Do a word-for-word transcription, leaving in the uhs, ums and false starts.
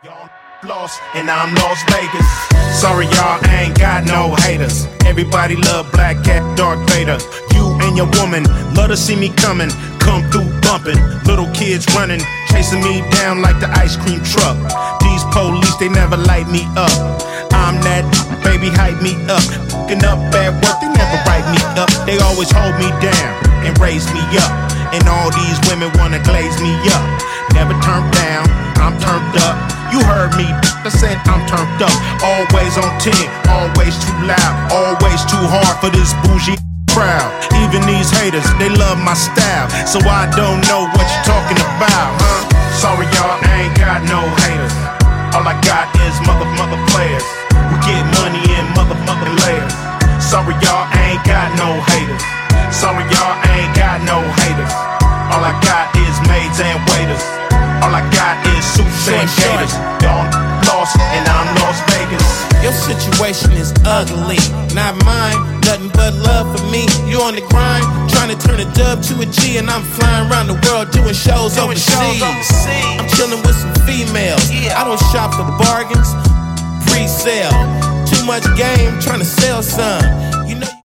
Y'all lost, and I'm Las Vegas. Sorry, y'all, I ain't got no haters. Everybody love Black Cat, Darth Vader. You and your woman love to see me coming. Come through bumping, little kids running, chasing me down like the ice cream truck. These police, they never light me up. I'm that baby, hype me up. Fucking up at work, they never write me up. They always hold me down and raise me up. And all these women wanna glaze me up. Never turned down, I'm turned up. You heard me, I said I'm turned up. Always on ten, always too loud, always too hard for this bougie crowd. Even these haters, they love my style, so I don't know what you're talking about, huh? Sorry y'all, I ain't got no haters. All I got is mother mother players. We get money in mother mother layers. Sorry y'all, I ain't got no haters. Sorry y'all, I ain't got no haters. All I got is maids and waiters. All I got is suits and gators. Y'all lost and I'm Las Vegas. Your situation is ugly, not mine. Nothing but love for me. You on the grind, trying to turn a dub to a G, and I'm flying around the world doing shows doing overseas. Shows overseas. I'm chilling with some females. Yeah. I don't shop for bargains, pre-sale. Too much game, trying to sell some. You know.